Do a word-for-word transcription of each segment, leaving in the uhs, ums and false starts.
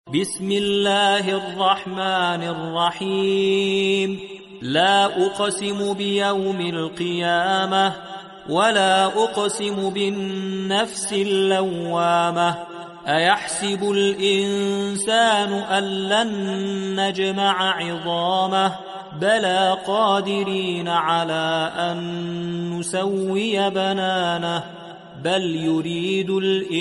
بسم الله الرحمن الرحيم. لا أقسم بيوم القيامة ولا أقسم بالنفس اللوامة. أيحسب الإنسان أن لن نجمع عظامه بلى قادرين على أن نسوي بنانه بل يريد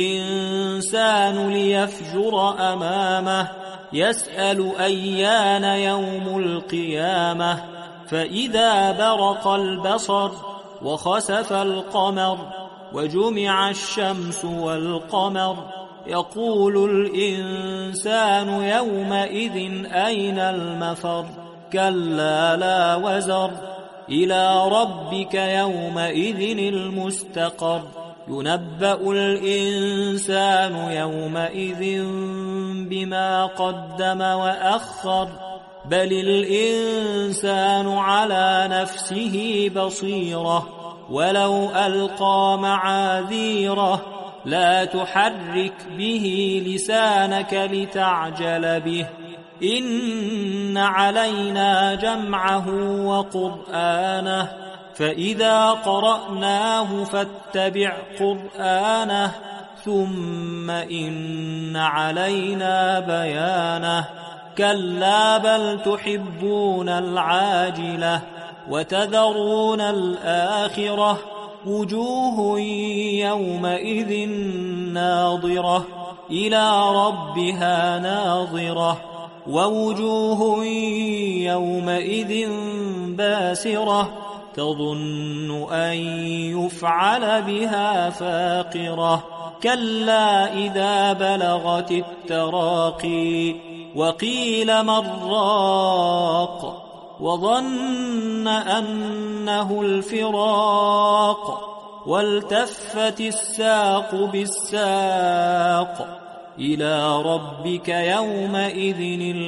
الإنسان ليفجر أمامه يسأل أيان يوم القيامة فإذا برق البصر وخسف القمر وجمع الشمس والقمر يقول الإنسان يومئذ أين المفر كلا لا وزر إلى ربك يومئذ المستقر ينبأ الإنسان يومئذ بما قدم وأخر بل الإنسان على نفسه بصيرة ولو ألقى معاذيره لا تحرك به لسانك لتعجل به إن علينا جمعه وقرآنه فإذا قرأناه فاتبع قرآنه ثم إن علينا بيانه كلا بل تحبون العاجلة وتذرون الآخرة وجوه يومئذ ناظرة إلى ربها ناظرة ووجوه يومئذ باسرة تظن أن يفعل بها فاقرة كلا إذا بلغت التراقي وقيل من راق وظن أنه الفراق والتفت الساق بالساق إلى ربك يومئذ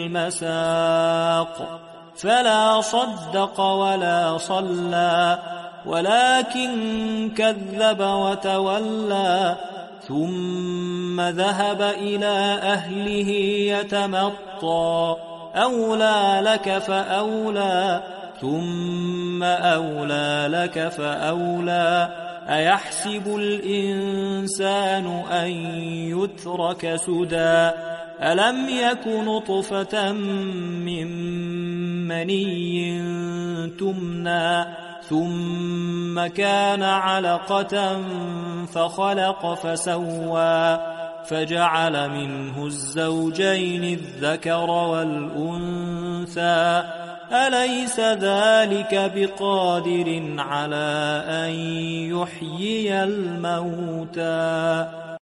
المساق فلا صدق ولا صلى ولكن كذب وتولى ثم ذهب إلى أهله يتمطى أولى لك فأولى ثم أولى لك فأولى أيحسب الإنسان أن يترك سدى ألم يك نطفة من مني تمنى ثم كان علقة فخلق فسوى فجعل منه الزوجين الذكر والأنثى أليس ذلك بقادر على أن يحيي الموتى